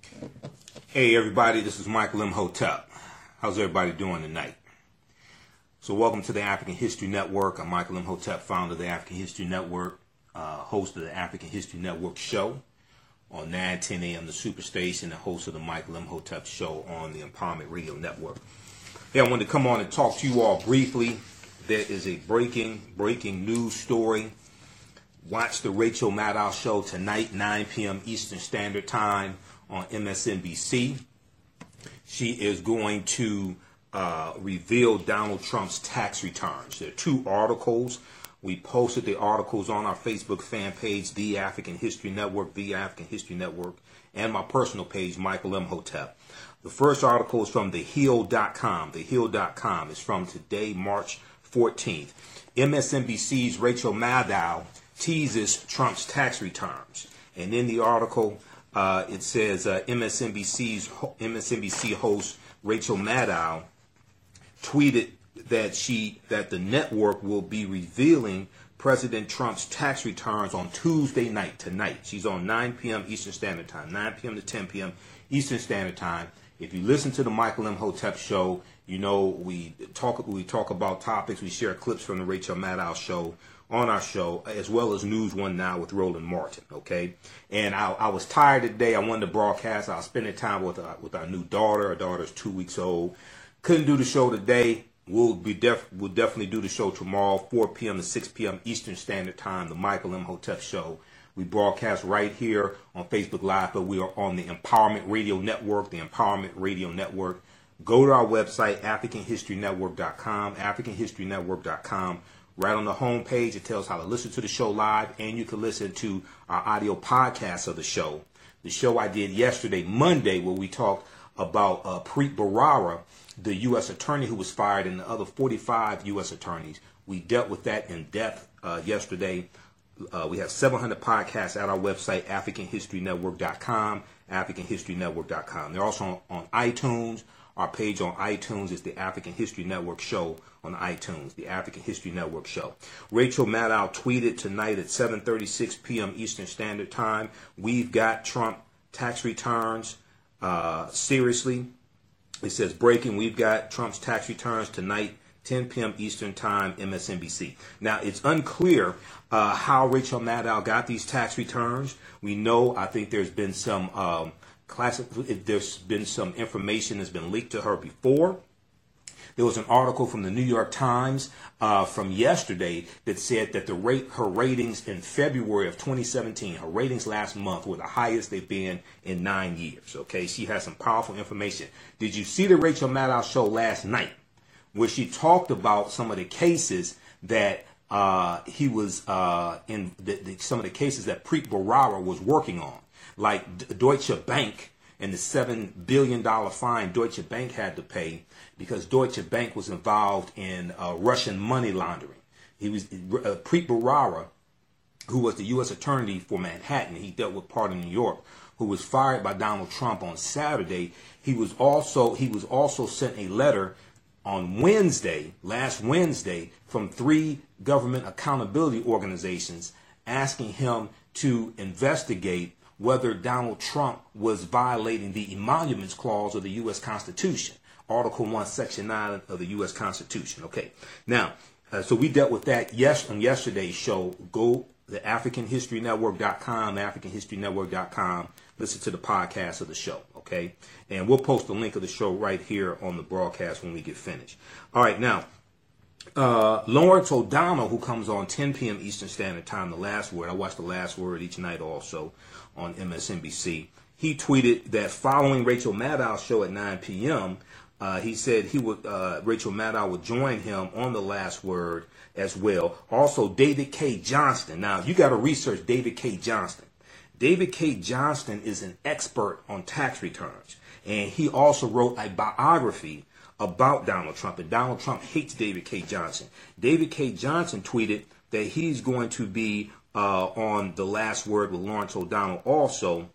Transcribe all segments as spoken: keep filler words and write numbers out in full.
Hey everybody, this is Michael Imhotep. How's everybody doing tonight? So welcome to the African History Network. I'm Michael Imhotep, founder of the African History Network, uh, host of the African History Network show on nine ten a m the Superstation, and host of the Michael Imhotep show on the Empowerment Radio Network. Hey, I wanted to come on and talk to you all briefly. There is a breaking, breaking news story. Watch the Rachel Maddow show tonight, nine p m Eastern Standard Time on M S N B C. She is going to uh, reveal Donald Trump's tax returns. There are two articles. We posted the articles on our Facebook fan page, The African History Network, The African History Network, and my personal page, Michael Imhotep. The first article is from the hill dot com. the hill dot com is from today, March fourteenth. M S N B C's Rachel Maddow teases Trump's tax returns. And in the article, uh, it says uh, M S N B C's M S N B C host Rachel Maddow tweeted that she that the network will be revealing President Trump's tax returns on Tuesday night, tonight. She's on nine p m Eastern Standard Time, nine p m to ten p m Eastern Standard Time. If you listen to the Michael Imhotep show, you know we talk we talk about topics. We share clips from the Rachel Maddow show on our show, as well as News One Now with Roland Martin. Okay, and I, I was tired today. I wanted to broadcast. I was spending time with our, with our new daughter. Our daughter's two weeks old. Couldn't do the show today. We'll be def we'll definitely do the show tomorrow, four p m to six p m Eastern Standard Time. The Michael Imhotep show. We broadcast right here on Facebook Live, but we are on the Empowerment Radio Network. The Empowerment Radio Network. Go to our website, African History Network dot com. African History Network dot com. Right on the home page, it tells how to listen to the show live, and you can listen to our audio podcast of the show. The show I did yesterday, Monday, where we talked about uh, Preet Bharara, the U S attorney who was fired, and the other forty-five U S attorneys. We dealt with that in depth uh, yesterday. Uh, we have seven hundred podcasts at our website, African History Network dot com, African History Network dot com. They're also on, on iTunes. Our page on iTunes is the African History Network Show on iTunes, the African History Network Show. Rachel Maddow tweeted tonight at seven thirty-six p m Eastern Standard Time, "We've got Trump tax returns. Uh, seriously." It says, breaking, "We've got Trump's tax returns tonight, ten p m Eastern Time, M S N B C. Now, it's unclear uh, how Rachel Maddow got these tax returns. We know, I think there's been some um, classic, there's been some information that's been leaked to her before. There was an article from the New York Times uh, from yesterday that said that the rate, her ratings in February of twenty seventeen, her ratings last month were the highest they've been in nine years. Okay, she has some powerful information. Did you see the Rachel Maddow show last night, where she talked about some of the cases that uh, he was uh, in, the, the, some of the cases that Preet Bharara was working on, like D Deutsche Bank and the seven billion dollar fine Deutsche Bank had to pay because Deutsche Bank was involved in uh, Russian money laundering. He was uh, Preet Bharara, who was the U S attorney for Manhattan. He dealt with part of New York, who was fired by Donald Trump on Saturday. He was also he was also sent a letter on Wednesday, last Wednesday, from three government accountability organizations asking him to investigate whether Donald Trump was violating the Emoluments Clause of the U S Constitution, Article one, Section nine of the U S Constitution. Okay, now, uh, so we dealt with that yes on yesterday's show. Go to African History Network dot com, African History Network dot com. Listen to the podcast of the show, okay? And we'll post the link of the show right here on the broadcast when we get finished. All right, now, uh, Lawrence O'Donnell, who comes on ten p m Eastern Standard Time, The Last Word. I watch The Last Word each night also on M S N B C. He tweeted that following Rachel Maddow's show at nine p m, uh, he said he would uh, Rachel Maddow would join him on The Last Word as well. Also, David K. Johnston. Now, you got to research David K. Johnston. David K. Johnston is an expert on tax returns, and he also wrote a biography about Donald Trump, and Donald Trump hates David K. Johnston. David K. Johnston tweeted that he's going to be uh, on The Last Word with Lawrence O'Donnell also.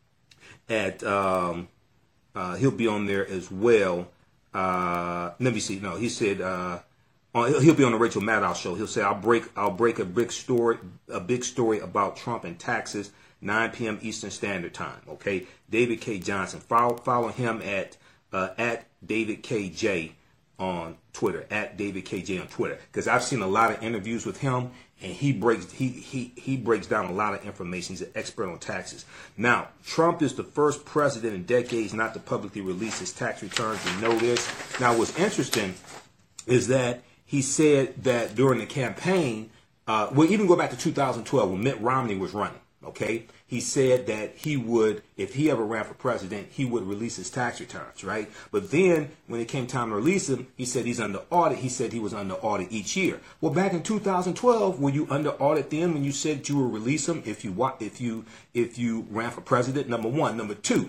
At um, uh, he'll be on there as well. Uh, let me see. No, he said uh, on, he'll be on the Rachel Maddow show. He'll say, "I'll break, I'll break a big story, a big story about Trump and taxes nine p m Eastern Standard Time. Okay, David K. Johnson. Follow follow him at uh, at David K J on Twitter, at David K J on Twitter, because I've seen a lot of interviews with him, and he breaks he he he breaks down a lot of information. He's an expert on taxes. Now, Trump is the first president in decades not to publicly release his tax returns. We know this. Now, what's interesting is that he said that during the campaign, uh, well, even go back to two thousand twelve when Mitt Romney was running. Okay, he said that he would, if he ever ran for president, he would release his tax returns, right? But then when it came time to release them, he said he's under audit. He said he was under audit each year. Well, back in two thousand twelve, were you under audit then when you said you would release them if you if you if you ran for president? Number one. Number two,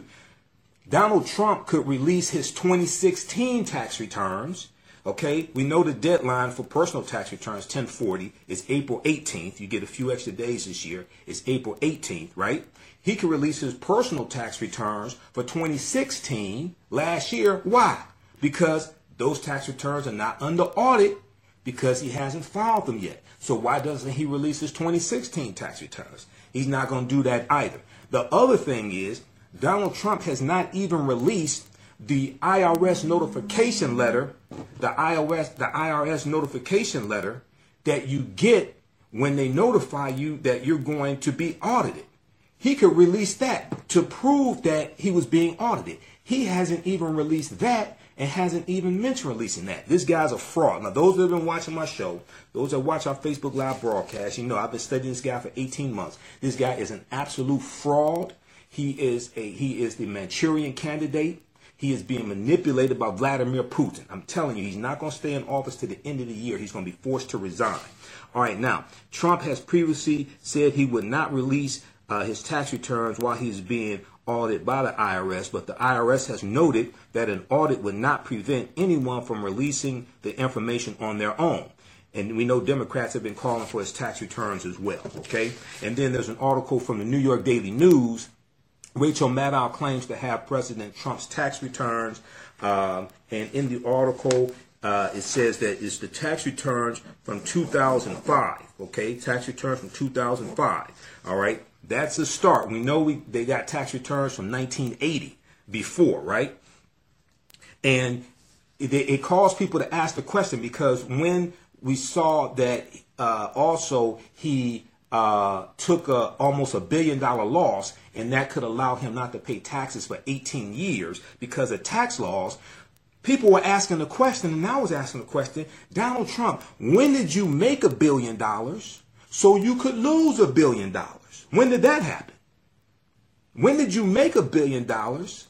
Donald Trump could release his twenty sixteen tax returns. Okay, we know the deadline for personal tax returns, ten forty, is April eighteenth. You get a few extra days this year. It's April eighteenth, right? He could release his personal tax returns for twenty sixteen last year. Why? Because those tax returns are not under audit because he hasn't filed them yet. So why doesn't he release his twenty sixteen tax returns? He's not going to do that either. The other thing is Donald Trump has not even released the I R S notification letter, the I R S, the I R S notification letter that you get when they notify you that you're going to be audited. He could release that to prove that he was being audited. He hasn't even released that and hasn't even mentioned releasing that. This guy's a fraud. Now, those that have been watching my show, those that watch our Facebook Live broadcast, you know I've been studying this guy for eighteen months. This guy is an absolute fraud. He is a he is the Manchurian candidate. He is being manipulated by Vladimir Putin. I'm telling you, he's not going to stay in office to the end of the year. He's going to be forced to resign. All right, now, Trump has previously said he would not release uh, his tax returns while he's being audited by the I R S, but the I R S has noted that an audit would not prevent anyone from releasing the information on their own. And we know Democrats have been calling for his tax returns as well, okay? And then there's an article from the New York Daily News. Rachel Maddow claims to have President Trump's tax returns, um, and in the article, uh, it says that it's the tax returns from two thousand five, okay? Tax returns from two thousand five, all right? That's a start. We know we they got tax returns from nineteen eighty before, right? And it, it caused people to ask the question because when we saw that uh, also he uh, took a, almost a billion dollar loss, and that could allow him not to pay taxes for eighteen years because of tax laws. People were asking the question, and I was asking the question, Donald Trump, when did you make a billion dollars so you could lose a billion dollars? When did that happen? When did you make a billion dollars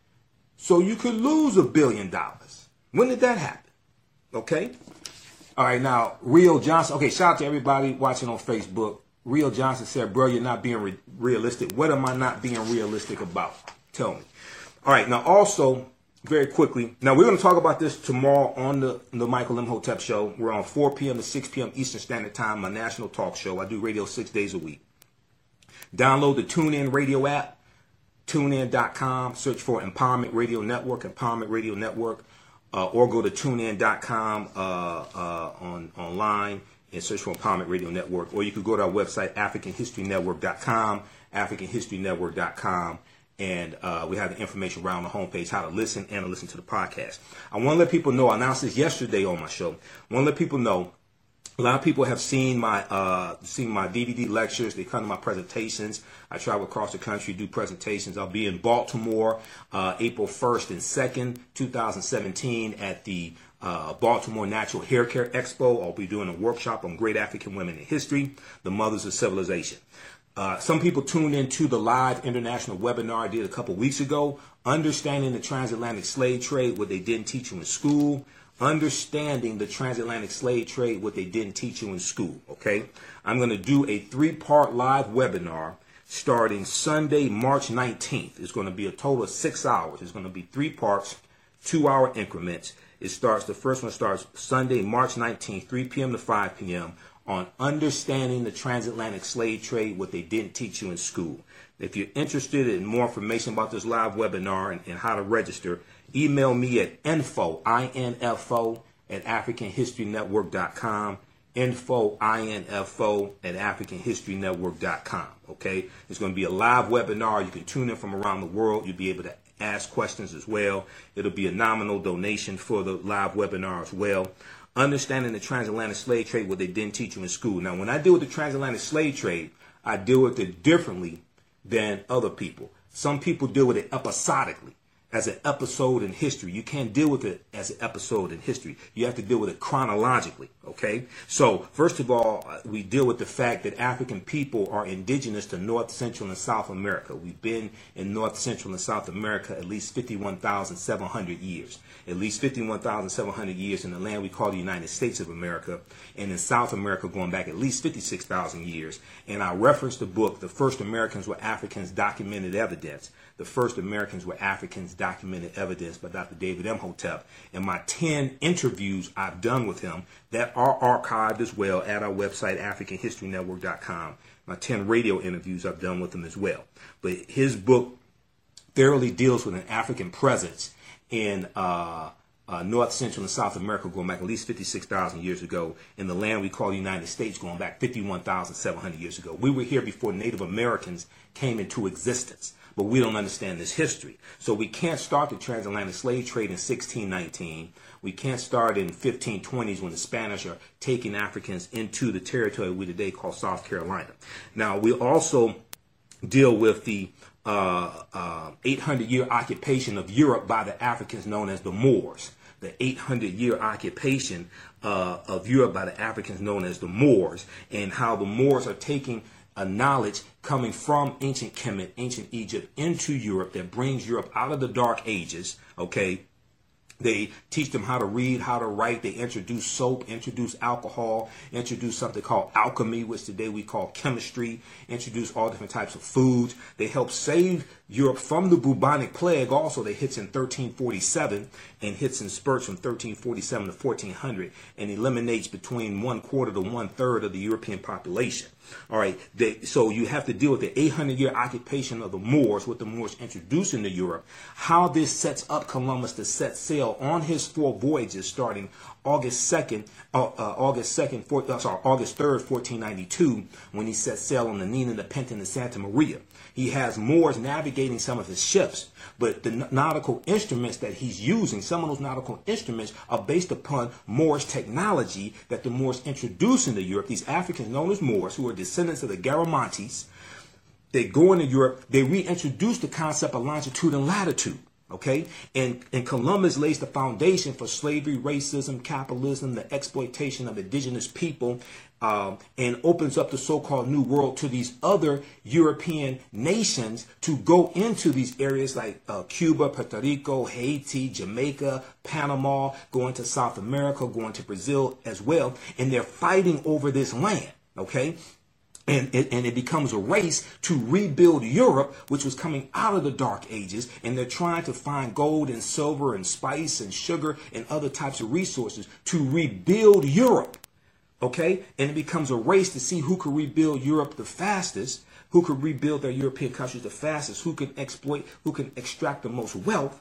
so you could lose a billion dollars? When did that happen? Okay? All right, now, Rio Johnson. Okay, shout out to everybody watching on Facebook. Rio Johnson said, bro, you're not being re realistic. What am I not being realistic about? Tell me. All right, now also, very quickly, now we're going to talk about this tomorrow on the, the Michael Imhotep Show. We're on four p m to six p m Eastern Standard Time, my national talk show. I do radio six days a week. Download the TuneIn Radio app, tune in dot com. Search for Empowerment Radio Network, Empowerment Radio Network, uh, or go to tune in dot com uh, uh, on online and search for Empowerment Radio Network. Or you could go to our website, African History Network dot com, African History Network dot com. And uh, we have the information around the homepage, how to listen and to listen to the podcast. I want to let people know, I announced this yesterday on my show. I want to let people know, a lot of people have seen my uh, seen my D V D lectures. They come to my presentations. I travel across the country, do presentations. I'll be in Baltimore uh, April first and second, two thousand seventeen at the uh, Baltimore Natural Hair Care Expo. I'll be doing a workshop on great African women in history, the mothers of civilization. Uh, some people tuned into the live international webinar I did a couple weeks ago, Understanding the Transatlantic Slave Trade, what they didn't teach you in school. Understanding the Transatlantic Slave Trade, what they didn't teach you in school, okay? I'm going to do a three-part live webinar starting Sunday, March nineteenth. It's going to be a total of six hours. It's going to be three parts, two-hour increments. It starts, the first one starts Sunday, March nineteenth, three p m to five p m on Understanding the Transatlantic Slave Trade, what they didn't teach you in school. If you're interested in more information about this live webinar and, and how to register, email me at info, I N F O, at African History Network dot com. Info, I N F O, at African History Network dot com. Okay? It's going to be a live webinar. You can tune in from around the world. You'll be able to ask questions as well. It'll be a nominal donation for the live webinar as well. Understanding the transatlantic slave trade, what they didn't teach you in school. Now, when I deal with the transatlantic slave trade, I deal with it differently than other people. Some people deal with it episodically, as an episode in history. You can't deal with it as an episode in history. You have to deal with it chronologically, okay? So, first of all, we deal with the fact that African people are indigenous to North, Central, and South America. We've been in North, Central, and South America at least fifty-one thousand seven hundred years. At least fifty-one thousand seven hundred years in the land we call the United States of America, and in South America going back at least fifty-six thousand years. And I referenced the book, The First Americans Were Africans, Documented Evidence. The First Americans Were Africans, Documented Evidence by Doctor David Imhotep. And my ten interviews I've done with him that are archived as well at our website, African History Network dot com. My ten radio interviews I've done with him as well. But his book thoroughly deals with an African presence in uh, uh, North, Central, and South America going back at least fifty-six thousand years ago, in the land we call the United States going back fifty-one thousand seven hundred years ago. We were here before Native Americans came into existence, but we don't understand this history. So we can't start the transatlantic slave trade in sixteen nineteen. We can't start in fifteen twenties when the Spanish are taking Africans into the territory we today call South Carolina. Now, we also deal with the uh, uh, eight hundred year occupation of Europe by the Africans known as the Moors. The eight hundred year occupation uh, of Europe by the Africans known as the Moors, and how the Moors are taking a knowledge coming from ancient Kemet, ancient Egypt, into Europe that brings Europe out of the Dark Ages, okay? They teach them how to read, how to write. They introduce soap, introduce alcohol, introduce something called alchemy, which today we call chemistry, introduce all different types of foods. They help save Europe from the bubonic plague also that hits in thirteen forty-seven and hits in spurts from thirteen forty-seven to fourteen hundred and eliminates between one quarter to one third of the European population. All right, they, so you have to deal with the eight hundred year occupation of the Moors, what the Moors introduced into Europe, how this sets up Columbus to set sail on his four voyages starting August second, uh, uh, August second, four, uh, sorry, August third, fourteen ninety-two, when he set sail on the Nina, the Pinta, and the Santa Maria. He has Moors navigating some of his ships, but the nautical instruments that he's using, some of those nautical instruments are based upon Moorish technology that the Moors introduced into Europe. These Africans known as Moors, who are descendants of the Garamantes, they go into Europe, they reintroduce the concept of longitude and latitude. Okay, and, and Columbus lays the foundation for slavery, racism, capitalism, the exploitation of indigenous people, um, and opens up the so-called New World to these other European nations to go into these areas like uh, Cuba, Puerto Rico, Haiti, Jamaica, Panama, going to South America, going to Brazil as well. And they're fighting over this land. Okay. And it, and it becomes a race to rebuild Europe, which was coming out of the Dark Ages. And they're trying to find gold and silver and spice and sugar and other types of resources to rebuild Europe. Okay? And it becomes a race to see who could rebuild Europe the fastest, who could rebuild their European countries the fastest, who can exploit, who can extract the most wealth.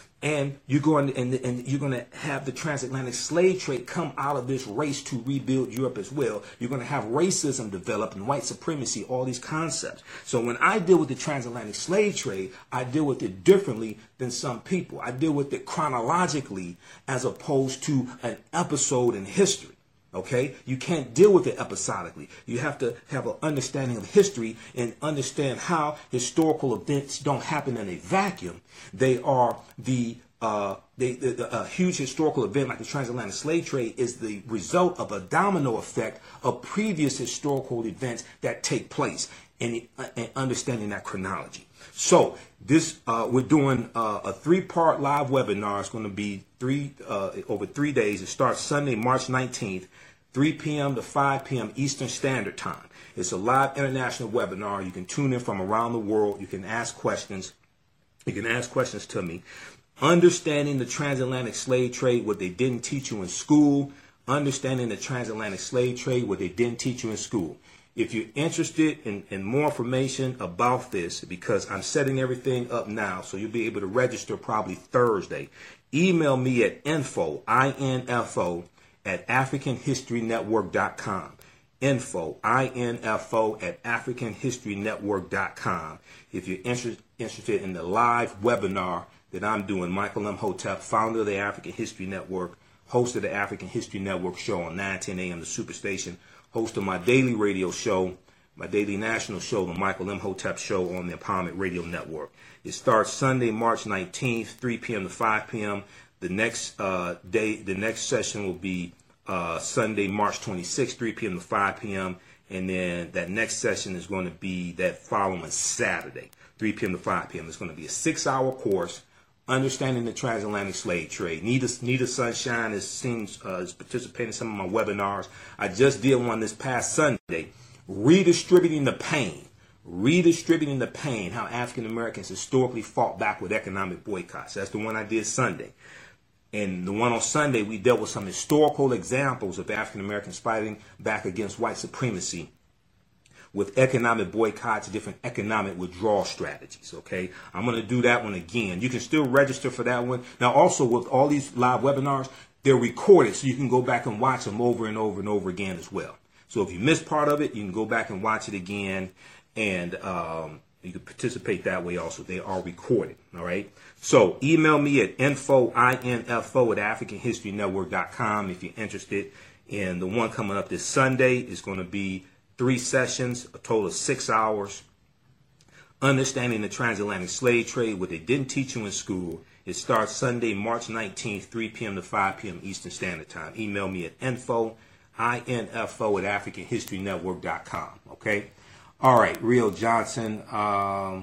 And you're going and, and you're going to have the transatlantic slave trade come out of this race to rebuild Europe as well. You're going to have racism develop and white supremacy, all these concepts. So when I deal with the transatlantic slave trade, I deal with it differently than some people. I deal with it chronologically as opposed to an episode in history. Okay, you can't deal with it episodically. You have to have an understanding of history and understand how historical events don't happen in a vacuum. They are the uh, they, the, the, a huge historical event like the transatlantic slave trade is the result of a domino effect of previous historical events that take place, and, and understanding that chronology. So this uh, we're doing uh, a three-part live webinar. It's going to be three uh, over three days. It starts Sunday, March nineteenth, three p m to five p m Eastern Standard Time. It's a live international webinar. You can tune in from around the world. You can ask questions. You can ask questions to me. Understanding the transatlantic slave trade, what they didn't teach you in school. Understanding the transatlantic slave trade, what they didn't teach you in school. If you're interested in, in more information about this, because I'm setting everything up now, so you'll be able to register probably Thursday, email me at info, I N F O, at African History Network dot com. Info, I N F O, at African History Network dot com. If you're inter interested in the live webinar that I'm doing, Michael Imhotep, founder of the African History Network, host of the African History Network show on nine ten a m the Superstation, host of my daily radio show, my daily national show, the Michael Imhotep Show on the Empowerment Radio Network. It starts Sunday, March nineteenth, three p m to five p m The next uh, day, the next session will be uh, Sunday, March twenty-sixth, three p m to five p m And then that next session is going to be that following Saturday, three p m to five p m It's going to be a six-hour course, Understanding the Transatlantic Slave Trade. Nita, Nita Sunshine is, seems, uh, is participating in some of my webinars. I just did one this past Sunday, Redistributing the Pain. Redistributing the Pain, how African Americans historically fought back with economic boycotts. That's the one I did Sunday. And the one on Sunday, we dealt with some historical examples of African Americans fighting back against white supremacy with economic boycotts, different economic withdrawal strategies. Okay, I'm going to do that one again. You can still register for that one. Now, also with all these live webinars, they're recorded, so you can go back and watch them over and over and over again as well. So if you missed part of it, you can go back and watch it again, and um, you can participate that way also. They are recorded. All right. So email me at info, I N F O, at African History Network dot com if you're interested. And the one coming up this Sunday is going to be three sessions, a total of six hours. Understanding the Transatlantic Slave Trade, what they didn't teach you in school. It starts Sunday, March nineteenth, three p m to five p m Eastern Standard Time. Email me at info, I N F O, at African History Network dot com. Okay. All right. Rio Johnson. Um,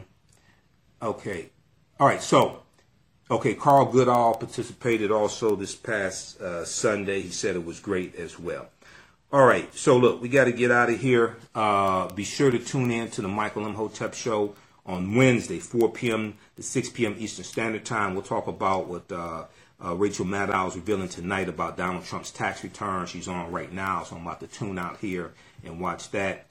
okay. All right. So, okay. Carl Goodall participated also this past uh, Sunday. He said it was great as well. All right, so look, we got to get out of here. Uh, be sure to tune in to the Michael Imhotep Show on Wednesday, four p m to six p m Eastern Standard Time. We'll talk about what uh, uh, Rachel Maddow is revealing tonight about Donald Trump's tax return. She's on right now, so I'm about to tune out here and watch that.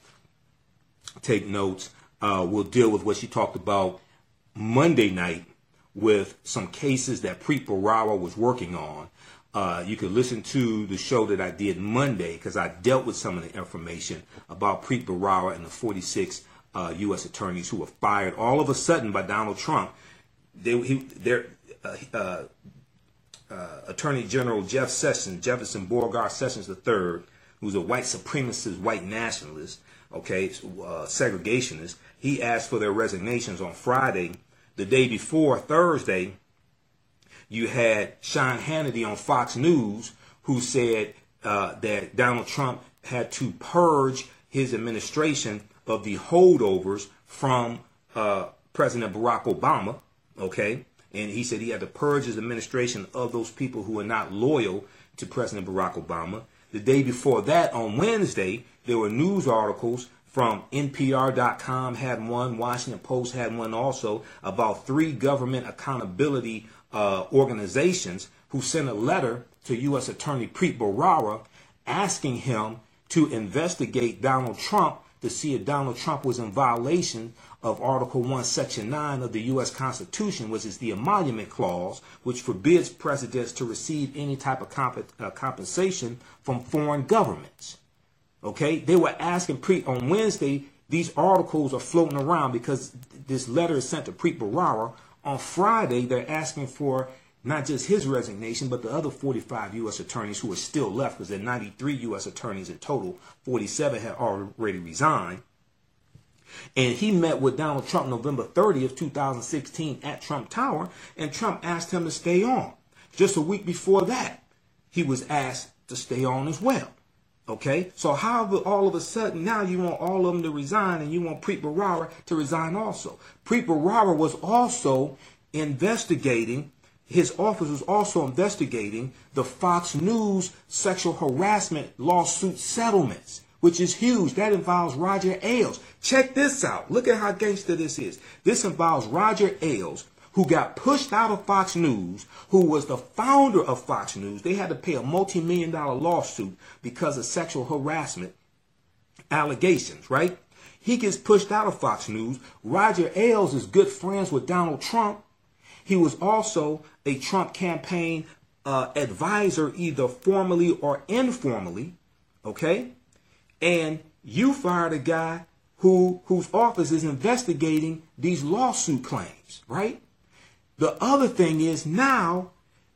Take notes. Uh, we'll deal with what she talked about Monday night with some cases that Preet Bharara was working on. Uh, you can listen to the show that I did Monday because I dealt with some of the information about Preet Bharara and the forty-six uh, U S attorneys who were fired all of a sudden by Donald Trump. They, he, their uh, uh, uh, Attorney General Jeff Sessions, Jefferson Beauregard Sessions the third, who's a white supremacist, white nationalist, okay, uh, segregationist, he asked for their resignations on Friday. The day before, Thursday, you had Sean Hannity on Fox News who said uh, that Donald Trump had to purge his administration of the holdovers from uh, President Barack Obama, okay? And he said he had to purge his administration of those people who were not loyal to President Barack Obama. The day before that, on Wednesday, there were news articles from N P R dot com had one, Washington Post had one also, about three government accountability Uh, organizations who sent a letter to U S Attorney Preet Bharara asking him to investigate Donald Trump to see if Donald Trump was in violation of Article one, Section nine of the U S Constitution, which is the Emolument Clause, which forbids presidents to receive any type of comp uh, compensation from foreign governments. Okay, they were asking Preet on Wednesday. These articles are floating around because this letter is sent to Preet Bharara. On Friday, they're asking for not just his resignation, but the other forty-five U S attorneys who are still left, because there are ninety-three U S attorneys in total. forty-seven had already resigned. And he met with Donald Trump November thirtieth, two thousand sixteen at Trump Tower, and Trump asked him to stay on. Just a week before that, he was asked to stay on as well. Okay, so how all of a sudden now you want all of them to resign and you want Preet Bharara to resign also? Preet Bharara was also investigating, his office was also investigating the Fox News sexual harassment lawsuit settlements, which is huge. That involves Roger Ailes. Check this out. Look at how gangster this is. This involves Roger Ailes, who got pushed out of Fox News, who was the founder of Fox News. They had to pay a multi-million dollar lawsuit because of sexual harassment allegations, right? He gets pushed out of Fox News. Roger Ailes is good friends with Donald Trump. He was also a Trump campaign uh, advisor, either formally or informally, okay? And you fired a guy who whose office is investigating these lawsuit claims, right? The other thing is now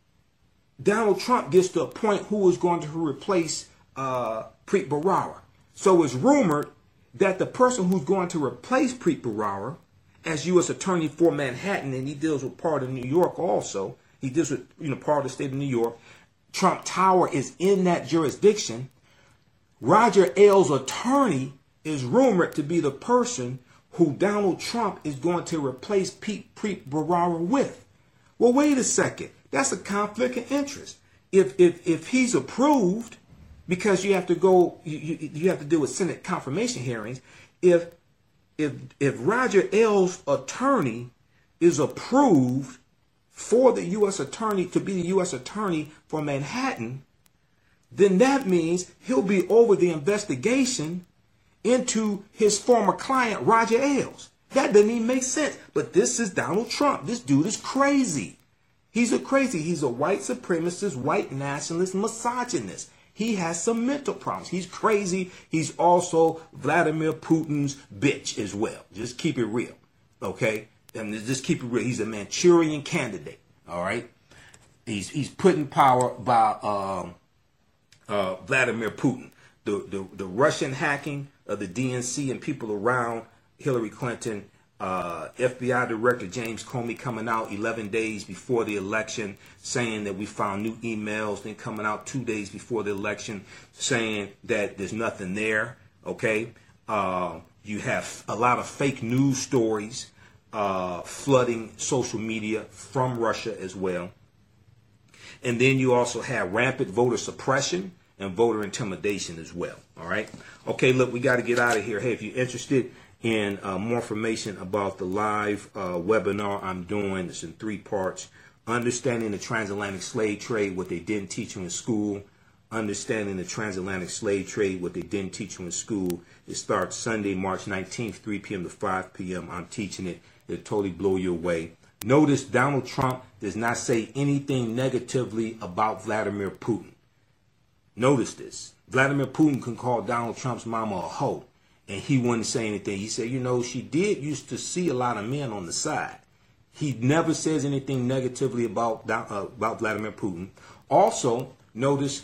Donald Trump gets to appoint who is going to replace uh, Preet Bharara. So it's rumored that the person who's going to replace Preet Bharara as U S Attorney for Manhattan, and he deals with part of New York also, he deals with, you know, part of the state of New York, Trump Tower is in that jurisdiction. Roger Ailes' attorney is rumored to be the person who Donald Trump is going to replace Pete Preet Bharara with. Well, wait a second. That's a conflict of interest. If if if he's approved, because you have to go, you, you, you have to deal with Senate confirmation hearings. If if if Roger Ailes' attorney is approved for the U S attorney to be the U S attorney for Manhattan, then that means he'll be over the investigation into his former client, Roger Ailes. That doesn't even make sense. But this is Donald Trump. This dude is crazy. He's a crazy. He's a white supremacist, white nationalist, misogynist. He has some mental problems. He's crazy. He's also Vladimir Putin's bitch as well. Just keep it real. Okay? And just keep it real. He's a Manchurian candidate. All right? He's he's put in power by um, uh, Vladimir Putin. The, the, the Russian hacking of the D N C and people around Hillary Clinton, uh, F B I Director James Comey coming out eleven days before the election saying that we found new emails, then coming out two days before the election saying that there's nothing there, okay? Uh, you have a lot of fake news stories uh, flooding social media from Russia as well. And then you also have rampant voter suppression and voter intimidation as well. All right. Okay, look, we got to get out of here. Hey, if you're interested in uh, more information about the live uh, webinar I'm doing, it's in three parts. Understanding the transatlantic slave trade, what they didn't teach you in school. Understanding the transatlantic slave trade, what they didn't teach you in school. It starts Sunday, March nineteenth, three p m to five p m I'm teaching it. It'll totally blow you away. Notice Donald Trump does not say anything negatively about Vladimir Putin. Notice this. Vladimir Putin can call Donald Trump's mama a hoe, and he wouldn't say anything. He said, you know, she did used to see a lot of men on the side. He never says anything negatively about, uh, about Vladimir Putin. Also, notice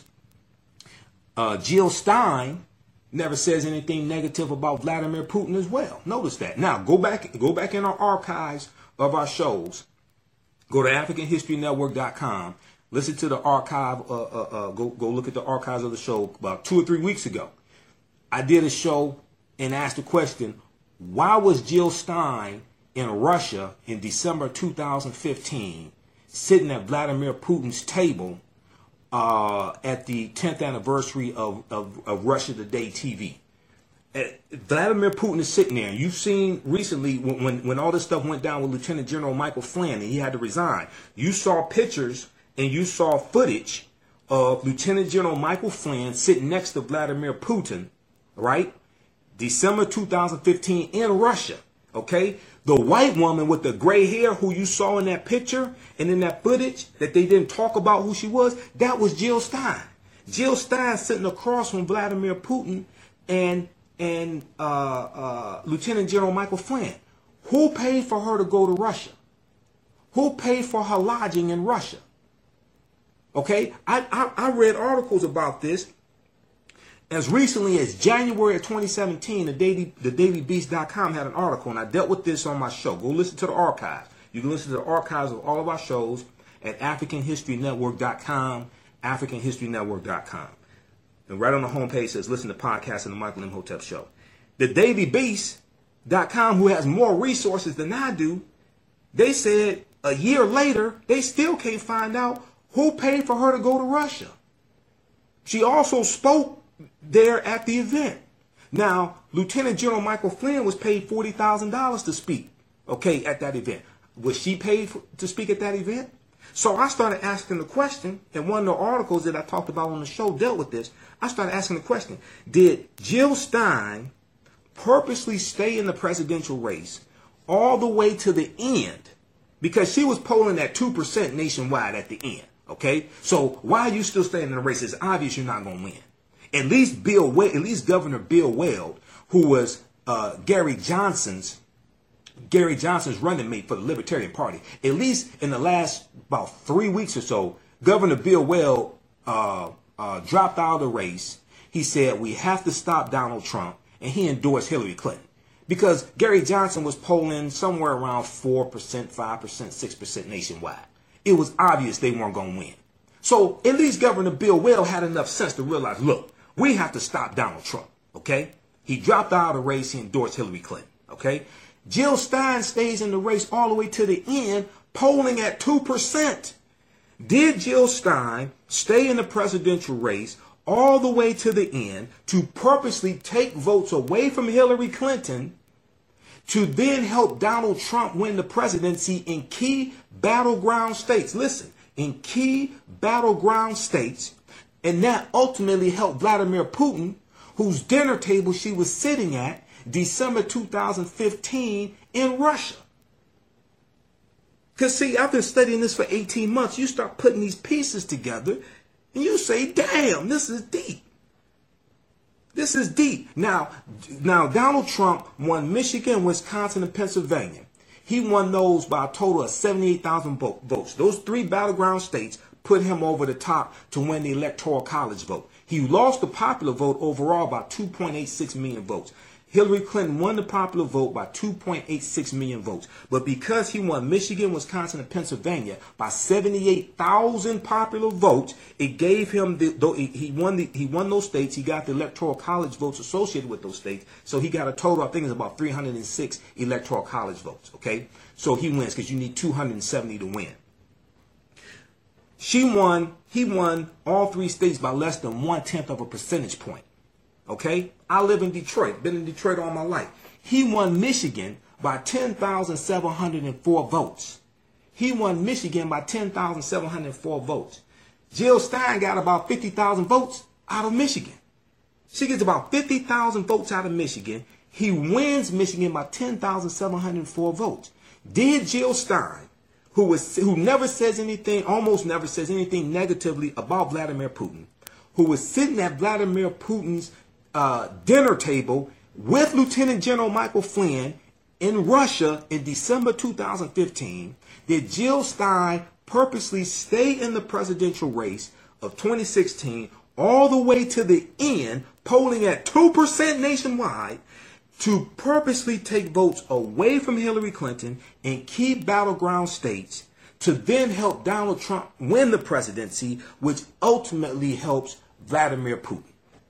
uh, Jill Stein never says anything negative about Vladimir Putin as well. Notice that. Now, go back, go back in our archives of our shows. Go to African History Network dot com. Listen to the archive. Uh, uh, uh, go go look at the archives of the show about two or three weeks ago. I did a show and asked the question, why was Jill Stein in Russia in December two thousand fifteen sitting at Vladimir Putin's table uh, at the tenth anniversary of, of, of Russia Today T V? Uh, Vladimir Putin is sitting there. You've seen recently when, when, when all this stuff went down with Lieutenant General Michael Flynn and he had to resign. You saw pictures and you saw footage of Lieutenant General Michael Flynn sitting next to Vladimir Putin, right? December two thousand fifteen in Russia, okay? The white woman with the gray hair who you saw in that picture and in that footage that they didn't talk about who she was, that was Jill Stein. Jill Stein sitting across from Vladimir Putin and and uh, uh, Lieutenant General Michael Flynn. Who paid for her to go to Russia? Who paid for her lodging in Russia? Okay, I, I, I read articles about this as recently as January of twenty seventeen. The Daily, the Daily Beast dot com had an article, and I dealt with this on my show. Go listen to the archives. You can listen to the archives of all of our shows at African History Network dot com, African History Network dot com. And right on the homepage says, listen to podcasts in the Michael Imhotep Show. The Daily Beast dot com, who has more resources than I do, they said a year later, they still can't find out who paid for her to go to Russia. She also spoke there at the event. Now, Lieutenant General Michael Flynn was paid forty thousand dollars to speak, okay, at that event. Was she paid for, to speak at that event? So I started asking the question, and one of the articles that I talked about on the show dealt with this. I started asking the question, did Jill Stein purposely stay in the presidential race all the way to the end? Because she was polling at two percent nationwide at the end. Okay, so why are you still staying in the race? It's obvious you're not going to win. At least Bill, Weld, at least Governor Bill Weld, who was uh, Gary Johnson's Gary Johnson's running mate for the Libertarian Party. At least in the last about three weeks or so, Governor Bill Weld uh, uh, dropped out of the race. He said we have to stop Donald Trump, and he endorsed Hillary Clinton because Gary Johnson was polling somewhere around four percent, five percent, six percent nationwide. It was obvious they weren't going to win. So at least Governor Bill Weld had enough sense to realize, look, we have to stop Donald Trump, okay? He dropped out of the race. He endorsed Hillary Clinton, okay? Jill Stein stays in the race all the way to the end, polling at two percent. Did Jill Stein stay in the presidential race all the way to the end to purposely take votes away from Hillary Clinton to then help Donald Trump win the presidency in key battleground states? Listen, in key battleground states, and that ultimately helped Vladimir Putin, whose dinner table she was sitting at December two thousand fifteen in Russia. Because, see, I've been studying this for eighteen months. You start putting these pieces together, and you say, damn, this is deep. This is deep. Now, now Donald Trump won Michigan, Wisconsin, and Pennsylvania. He won those by a total of seventy-eight thousand votes. Those three battleground states put him over the top to win the Electoral College vote. He lost the popular vote overall by two point eight six million votes. Hillary Clinton won the popular vote by two point eight six million votes. But because he won Michigan, Wisconsin, and Pennsylvania by seventy-eight thousand popular votes, it gave him the, though he won the, he won those states. He got the Electoral College votes associated with those states. So he got a total, I think it's about three hundred six Electoral College votes. Okay. So he wins because you need two hundred seventy to win. She won, he won all three states by less than one tenth of a percentage point. Okay, I live in Detroit, been in Detroit all my life. He won Michigan by ten thousand seven hundred four votes. He won Michigan by ten thousand seven hundred four votes. Jill Stein got about fifty thousand votes out of Michigan. She gets about fifty thousand votes out of Michigan. He wins Michigan by ten thousand seven hundred four votes. Did Jill Stein, who was who never says anything, almost never says anything negatively about Vladimir Putin, who was sitting at Vladimir Putin's Uh, dinner table with Lieutenant General Michael Flynn in Russia in December two thousand fifteen, did Jill Stein purposely stay in the presidential race of twenty sixteen all the way to the end, polling at two percent nationwide, to purposely take votes away from Hillary Clinton in key battleground states to then help Donald Trump win the presidency, which ultimately helps Vladimir Putin?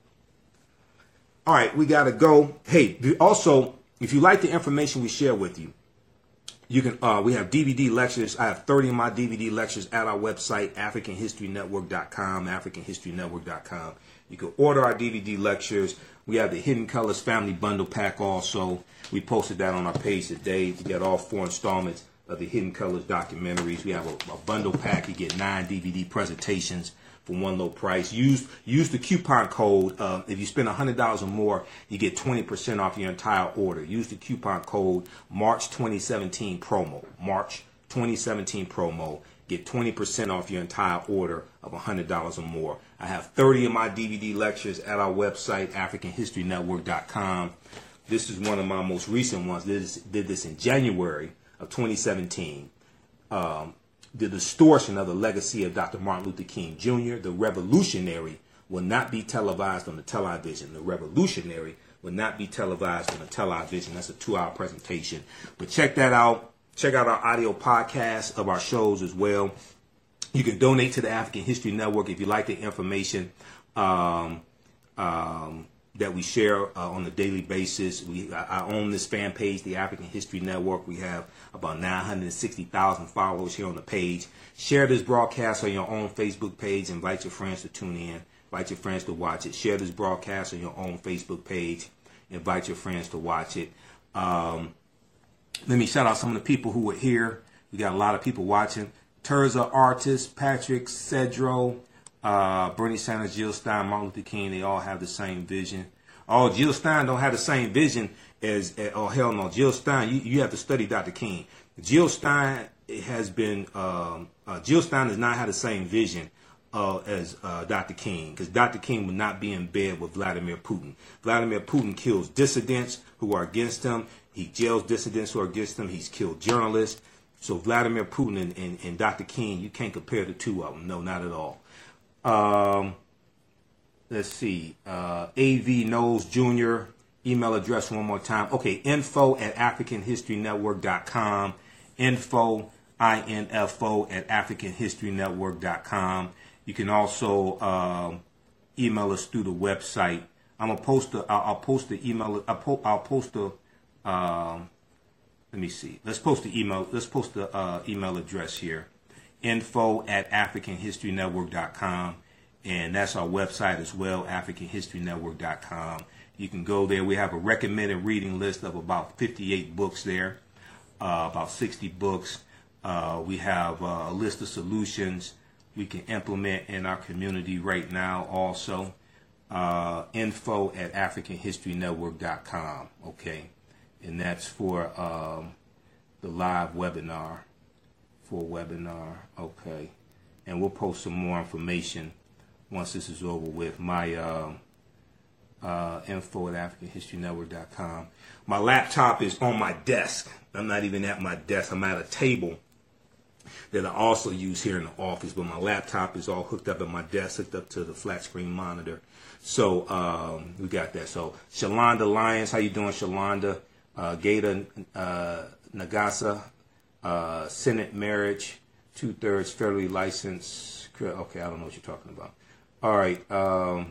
All right, we got to go. Hey, also, if you like the information we share with you, you can. Uh, we have D V D lectures. I have thirty of my D V D lectures at our website, African History Network dot com, African History Network dot com. You can order our D V D lectures. We have the Hidden Colors Family Bundle Pack also. We posted that on our page today. You get all four installments of the Hidden Colors documentaries. We have a, a bundle pack. You get nine D V D presentations for one low price. Use use the coupon code. Uh, if you spend one hundred dollars or more, you get twenty percent off your entire order. Use the coupon code March twenty seventeen promo. March twenty seventeen promo. Get twenty percent off your entire order of one hundred dollars or more. I have thirty of my D V D lectures at our website, African History Network dot com. This is one of my most recent ones. This did this in January of twenty seventeen. Um, The distortion of the legacy of Doctor Martin Luther King Junior The Revolutionary will not be televised on the television. The Revolutionary will not be televised on the television. That's a two-hour presentation. But check that out. Check out our audio podcast of our shows as well. You can donate to the African History Network if you like the information um, um, that we share uh, on a daily basis. We I, I own this fan page, the African History Network. We have about nine hundred sixty thousand followers here on the page. Share this broadcast on your own Facebook page. Invite your friends to tune in. Invite your friends to watch it. Share this broadcast on your own Facebook page. Invite your friends to watch it. Um, let me shout out some of the people who were here. We got a lot of people watching. Terza Artist, Patrick Cedro, uh, Bernie Sanders, Jill Stein, Martin Luther King. They all have the same vision. Oh, Jill Stein don't have the same vision as, oh, hell no. Jill Stein, you, you have to study Doctor King. Jill Stein it has been, um, uh, Jill Stein has not had the same vision uh, as uh, Doctor King, because Doctor King would not be in bed with Vladimir Putin. Vladimir Putin kills dissidents who are against him. He jails dissidents who are against him. He's killed journalists. So Vladimir Putin and, and, and Doctor King, you can't compare the two of them. No, not at all. Um, let's see. Uh, A V Knowles Junior Email address one more time. Okay, info at African History Network dot com. Info, I N F O, at African History Network dot com. You can also um, email us through the website. I'm gonna post the. I'll, I'll post the email. I'll, po I'll post the. Um, let me see. Let's post the email. Let's post the uh, email address here. Info at African History Network dot com, and that's our website as well. African History Network dot com. You can go there. We have a recommended reading list of about fifty-eight books there, uh, about sixty books. Uh, we have uh, a list of solutions we can implement in our community right now also. Uh, info at African History Network dot com. Okay. And that's for um, the live webinar. For webinar. Okay. And we'll post some more information once this is over with. My... Uh, Uh, info at African History Network dot com. My laptop is on my desk. I'm not even at my desk. I'm at a table that I also use here in the office, but my laptop is all hooked up at my desk, hooked up to the flat screen monitor. So um, we got that. So Shalonda Lyons, how you doing, Shalonda? Uh, Gator uh, Nagasa, uh, Senate marriage, two-thirds federally licensed. Okay, I don't know what you're talking about. All right. Um,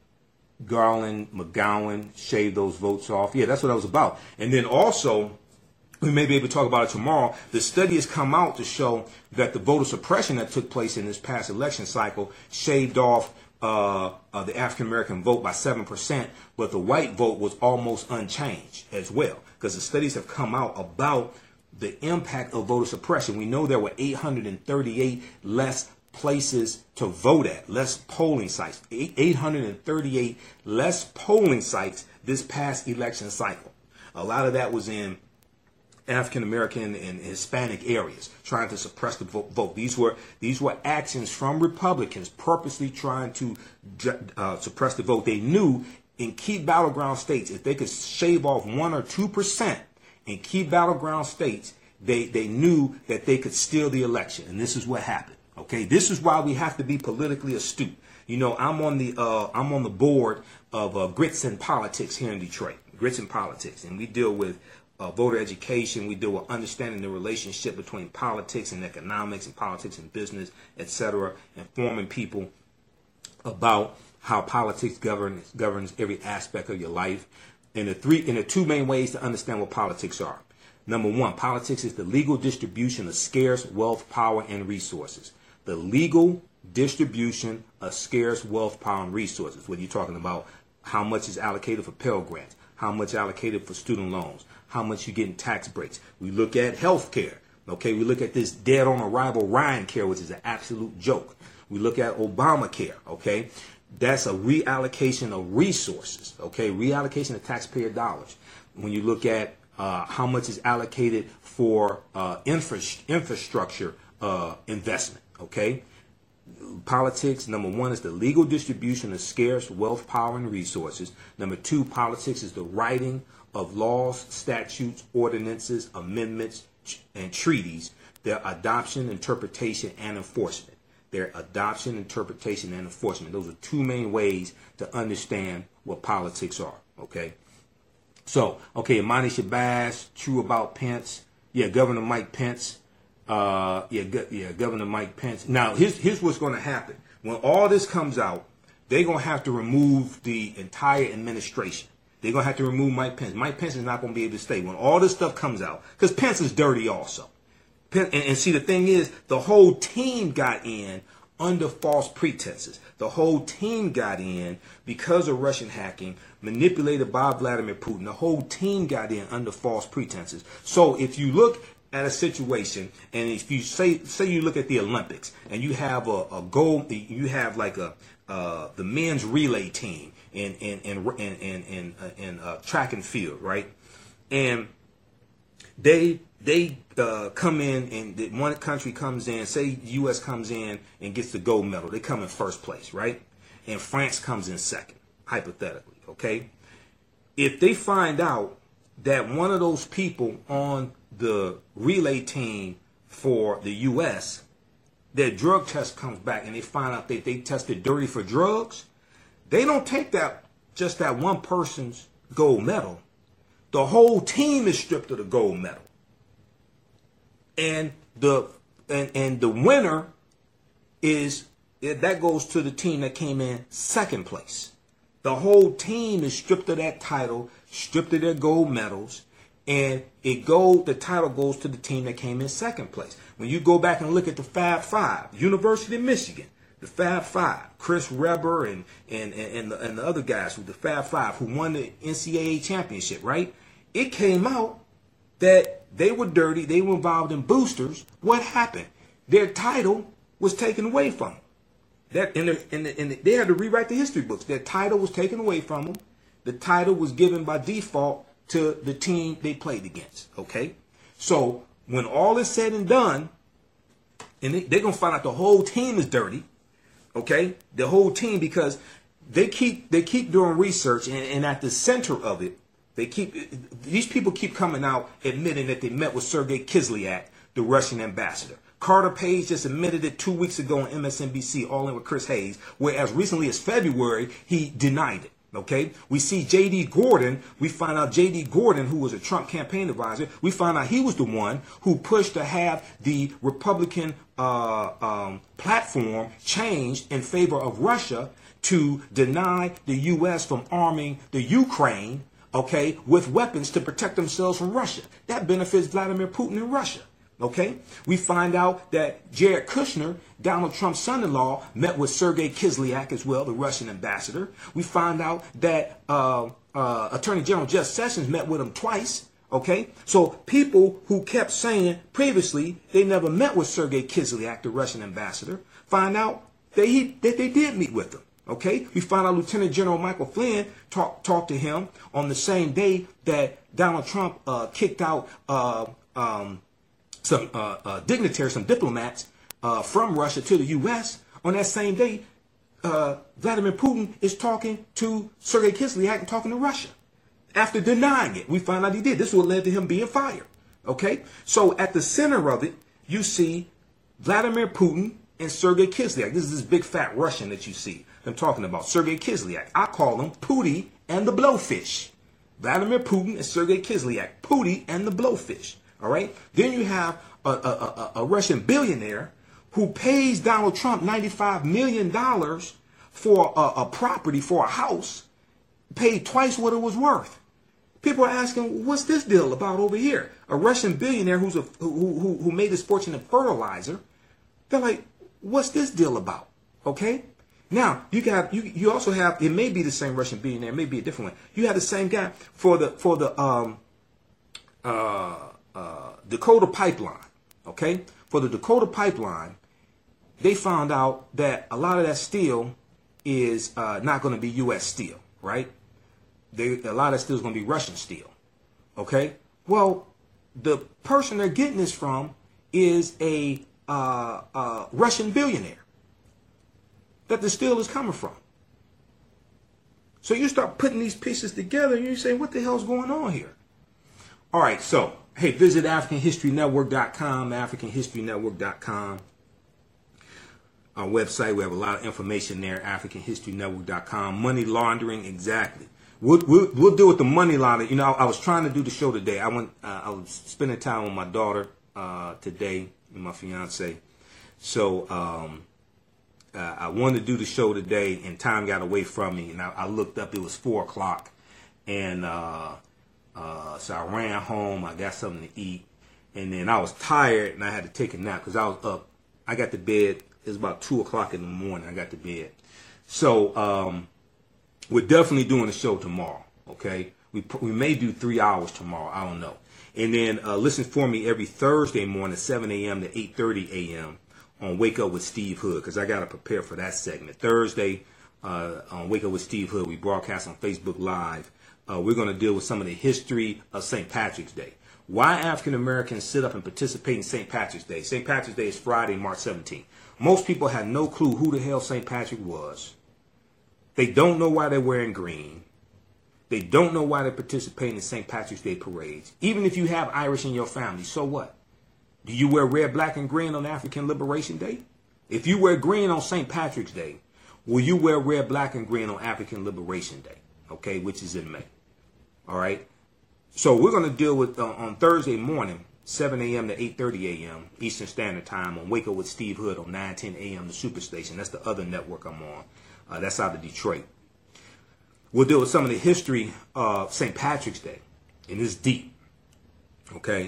Garland, McGowan, shave those votes off. Yeah, that's what I was about. And then also, we may be able to talk about it tomorrow. The study has come out to show that the voter suppression that took place in this past election cycle shaved off uh, uh, the African-American vote by seven percent, but the white vote was almost unchanged as well, because the studies have come out about the impact of voter suppression. We know there were eight hundred thirty-eight less places to vote at, less polling sites, eight hundred thirty-eight less polling sites this past election cycle. A lot of that was in African American and Hispanic areas, trying to suppress the vote. These were these were actions from Republicans purposely trying to uh, suppress the vote. They knew in key battleground states, if they could shave off one or two percent in key battleground states, they they knew that they could steal the election, and this is what happened. Okay, this is why we have to be politically astute. You know, I'm on the uh, I'm on the board of uh, Grits and Politics here in Detroit. Grits and Politics, and we deal with uh, voter education. We deal with understanding the relationship between politics and economics, and politics and business, et cetera, informing people about how politics governs governs every aspect of your life. And the three, and the two main ways to understand what politics are. Number one, politics is the legal distribution of scarce wealth, power, and resources. The legal distribution of scarce wealth, power, and resources. Whether you're talking about how much is allocated for Pell Grants, how much allocated for student loans, how much you get in tax breaks. We look at health care. Okay, we look at this dead on arrival Ryan Care, which is an absolute joke. We look at Obamacare. Okay, that's a reallocation of resources. Okay, reallocation of taxpayer dollars. When you look at uh, how much is allocated for uh, infra infrastructure uh, investment. Okay, politics, number one, is the legal distribution of scarce wealth, power, and resources. Number two, politics is the writing of laws, statutes, ordinances, amendments, and treaties, their adoption, interpretation, and enforcement. Their adoption, interpretation, and enforcement. Those are two main ways to understand what politics are. Okay. So, okay, Imani Shabazz, true about Pence. Yeah, Governor Mike Pence. Uh, yeah, go, yeah, Governor Mike Pence. Now, here's, here's what's going to happen. When all this comes out, they're going to have to remove the entire administration. They're going to have to remove Mike Pence. Mike Pence is not going to be able to stay when all this stuff comes out, because Pence is dirty also. Pence, and, and see, the thing is, the whole team got in under false pretenses. The whole team got in because of Russian hacking, manipulated by Vladimir Putin. The whole team got in under false pretenses. So if you look at a situation, and if you say say you look at the Olympics, and you have a, a gold, you have like a uh, the men's relay team in in in in in, in, uh, in uh, track and field, right? And they they uh, come in, and the one country comes in, say the U S comes in and gets the gold medal. They come in first place, right? And France comes in second, hypothetically, okay? If they find out that one of those people on the relay team for the U S, their drug test comes back and they find out that they tested dirty for drugs, they don't take that just that one person's gold medal. The whole team is stripped of the gold medal. And the and, and the winner is, that goes to the team that came in second place. The whole team is stripped of that title, stripped of their gold medals, and it go the title goes to the team that came in second place. When you go back and look at the Fab Five, University of Michigan, the Fab Five, Chris Webber and and and the, and the other guys with the Fab Five who won the N C double A championship, right? It came out that they were dirty, they were involved in boosters. What happened? Their title was taken away from them. That in the, in the, in the, they had to rewrite the history books. Their title was taken away from them. The title was given by default to the team they played against. Okay, so when all is said and done, and they, they're gonna find out the whole team is dirty. Okay, the whole team, because they keep they keep doing research, and, and at the center of it, they keep these people keep coming out admitting that they met with Sergei Kislyak, the Russian ambassador. Carter Page just admitted it two weeks ago on M S N B C, All In with Chris Hayes, where as recently as February, he denied it. Okay, we see J D Gordon. We find out J D Gordon, who was a Trump campaign advisor, we find out he was the one who pushed to have the Republican uh, um, platform changed in favor of Russia to deny the U S from arming the Ukraine, okay, with weapons to protect themselves from Russia. That benefits Vladimir Putin and Russia. Okay, we find out that Jared Kushner, Donald Trump's son-in-law, met with Sergei Kislyak as well, the Russian ambassador. We find out that uh, uh, Attorney General Jeff Sessions met with him twice. Okay, so people who kept saying previously they never met with Sergei Kislyak, the Russian ambassador, find out that he that they did meet with him. Okay, we find out Lieutenant General Michael Flynn talked talked to him on the same day that Donald Trump uh, kicked out uh, um, some uh, uh, dignitaries, some diplomats uh, from Russia to the U S. On that same day, uh, Vladimir Putin is talking to Sergei Kislyak and talking to Russia. After denying it, we find out he did. This is what led to him being fired. Okay, so at the center of it, you see Vladimir Putin and Sergei Kislyak. This is this big fat Russian that you see. I'm talking about Sergei Kislyak. I call him Pootie and the Blowfish. Vladimir Putin and Sergei Kislyak. Pootie and the Blowfish. All right. Then you have a, a, a, a Russian billionaire who pays Donald Trump ninety-five million dollars for a, a property, for a house, paid twice what it was worth. People are asking, what's this deal about over here? A Russian billionaire who's a, who, who, who made his fortune in fertilizer. They're like, what's this deal about? Okay. Now you got you. You also have, it may be the same Russian billionaire, it may be a different one. You have the same guy for the for the um uh. Uh, Dakota Pipeline, okay? For the Dakota Pipeline, they found out that a lot of that steel is uh, not going to be U S steel, right? They, a lot of that steel is going to be Russian steel, okay? Well, the person they're getting this from is a uh, uh, Russian billionaire that the steel is coming from. So you start putting these pieces together and you say, what the hell's going on here? All right, so hey, visit African History Network dot com, African History Network dot com. Our website, we have a lot of information there, African History Network dot com. Money laundering, exactly. We'll, we'll, we'll deal with the money laundering. You know, I, I was trying to do the show today. I went, uh, I was spending time with my daughter uh, today, and my fiance. So um, uh, I wanted to do the show today, and time got away from me. And I, I looked up, it was four o'clock. And uh, Uh, so I ran home, I got something to eat, and then I was tired and I had to take a nap because I was up. I got to bed, it was about two o'clock in the morning, I got to bed. So um, we're definitely doing a show tomorrow, okay? We, we may do three hours tomorrow, I don't know. And then uh, listen for me every Thursday morning, seven a m to eight thirty a m on Wake Up with Steve Hood, because I got to prepare for that segment. Thursday uh, on Wake Up with Steve Hood, we broadcast on Facebook Live. Uh, we're going to deal with some of the history of Saint Patrick's Day. Why African Americans sit up and participate in Saint Patrick's Day. Saint Patrick's Day is Friday, March seventeenth. Most people have no clue who the hell Saint Patrick was. They don't know why they're wearing green. They don't know why they're participating in Saint Patrick's Day parades. Even if you have Irish in your family, so what? Do you wear red, black, and green on African Liberation Day? If you wear green on Saint Patrick's Day, will you wear red, black, and green on African Liberation Day? Okay, which is in May. All right. So we're going to deal with uh, on Thursday morning, seven a.m. to eight thirty a.m. Eastern Standard Time on Wake Up with Steve Hood on nine ten a.m. the Superstation. That's the other network I'm on. Uh, that's out of Detroit. We'll deal with some of the history of Saint Patrick's Day, and it's deep. Okay.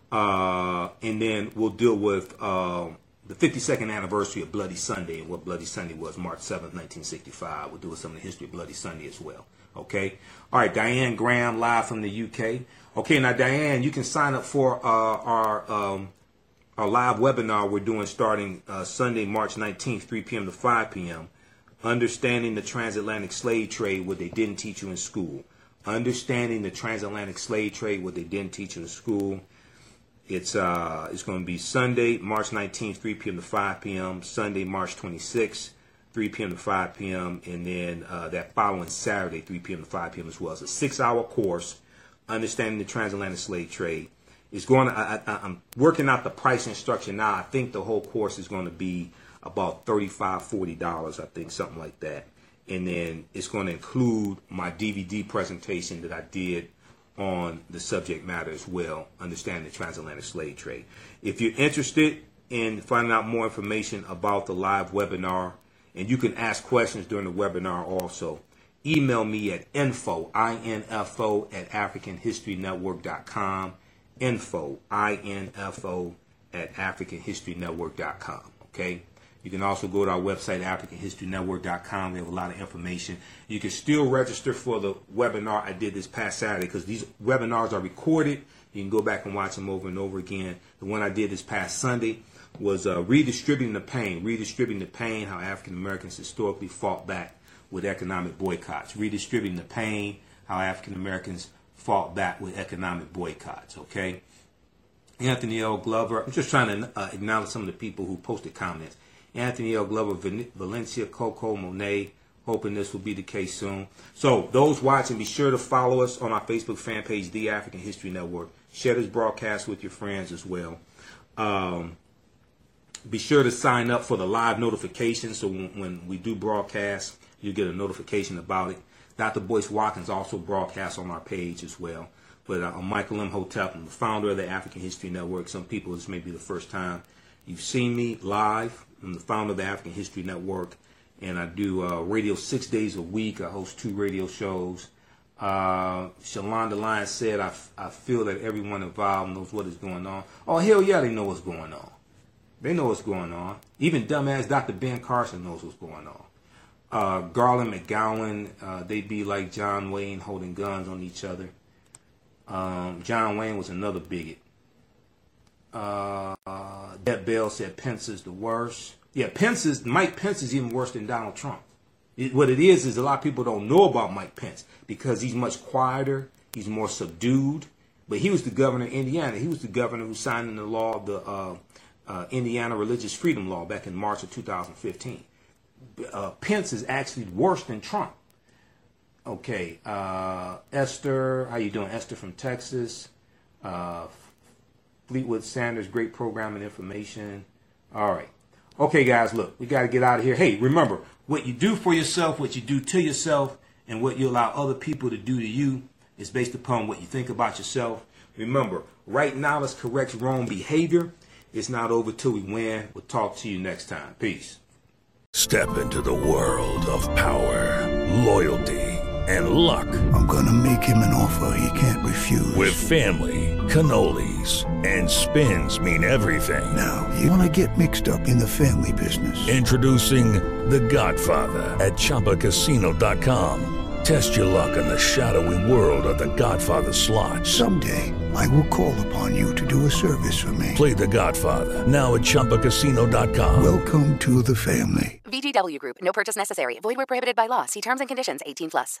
Uh, and then we'll deal with uh, the fifty-second anniversary of Bloody Sunday and what Bloody Sunday was, March seventh, nineteen sixty-five. We'll deal with some of the history of Bloody Sunday as well. Okay. All right. Diane Graham live from the U K. Okay. Now, Diane, you can sign up for uh, our um, our live webinar we're doing starting uh, Sunday, March nineteenth, three p.m. to five p.m. Understanding the transatlantic slave trade, what they didn't teach you in school. Understanding the transatlantic slave trade, what they didn't teach you in school. It's uh it's going to be Sunday, March nineteenth, three p.m. to five p.m. Sunday, March twenty-sixth, three p.m. to five p.m. And then uh, that following Saturday, three p.m. to five p.m. as well. It's a six-hour course, Understanding the Transatlantic Slave Trade. It's going to, I, I, I'm working out the pricing structure now. I think the whole course is going to be about thirty-five dollars, forty dollars, I think, something like that. And then it's going to include my D V D presentation that I did on the subject matter as well, Understanding the Transatlantic Slave Trade. If you're interested in finding out more information about the live webinar, and you can ask questions during the webinar also, email me at info, I N F O, at African History Network dot com, info, I N F O, at African History Network dot com, okay? You can also go to our website, African History Network dot com. We have a lot of information. You can still register for the webinar I did this past Saturday because these webinars are recorded. You can go back and watch them over and over again. The one I did this past Sunday was uh, Redistributing the Pain. Redistributing the Pain, how African Americans historically fought back with economic boycotts. Redistributing the Pain, how African Americans fought back with economic boycotts, okay? Anthony L. Glover. I'm just trying to uh, acknowledge some of the people who posted comments. Anthony L. Glover, Valencia, Coco, Monet, hoping this will be the case soon. So those watching, be sure to follow us on our Facebook fan page, The African History Network. Share this broadcast with your friends as well. Um, be sure to sign up for the live notifications so when, when we do broadcast, you get a notification about it. Doctor Boyce Watkins also broadcasts on our page as well. But uh, I'm Michael M. Hotep. I'm the founder of the African History Network. Some people, this may be the first time you've seen me live. I'm the founder of the African History Network, and I do uh, radio six days a week. I host two radio shows. Uh, Shalonda Lyons said, I, f I feel that everyone involved knows what is going on. Oh, hell yeah, they know what's going on. They know what's going on. Even dumbass Doctor Ben Carson knows what's going on. Uh, Garland McGowan, uh, they be like John Wayne holding guns on each other. Um, John Wayne was another bigot. Uh, uh, Deb Bell said Pence is the worst. Yeah, Pence is, Mike Pence is even worse than Donald Trump. It, what it is is a lot of people don't know about Mike Pence because he's much quieter, he's more subdued. But he was the governor of Indiana. He was the governor who signed into law the uh, uh, Indiana Religious Freedom Law back in March of two thousand fifteen. Uh, Pence is actually worse than Trump. Okay, uh, Esther, how you doing? Esther from Texas. Uh, Fleetwood Sanders, great program and information. All right. Okay, guys, look, we got to get out of here. Hey, remember, what you do for yourself, what you do to yourself, and what you allow other people to do to you is based upon what you think about yourself. Remember, right knowledge corrects wrong behavior. It's not over till we win. We'll talk to you next time. Peace. Step into the world of power, loyalty, and luck. I'm gonna make him an offer he can't refuse. With family, cannolis, and spins mean everything. Now, you wanna get mixed up in the family business. Introducing The Godfather at Chumba Casino dot com. Test your luck in the shadowy world of The Godfather slot. Someday, I will call upon you to do a service for me. Play The Godfather, now at Chumba Casino dot com. Welcome to the family. V G W Group. No purchase necessary. Void where prohibited by law. See terms and conditions. eighteen plus.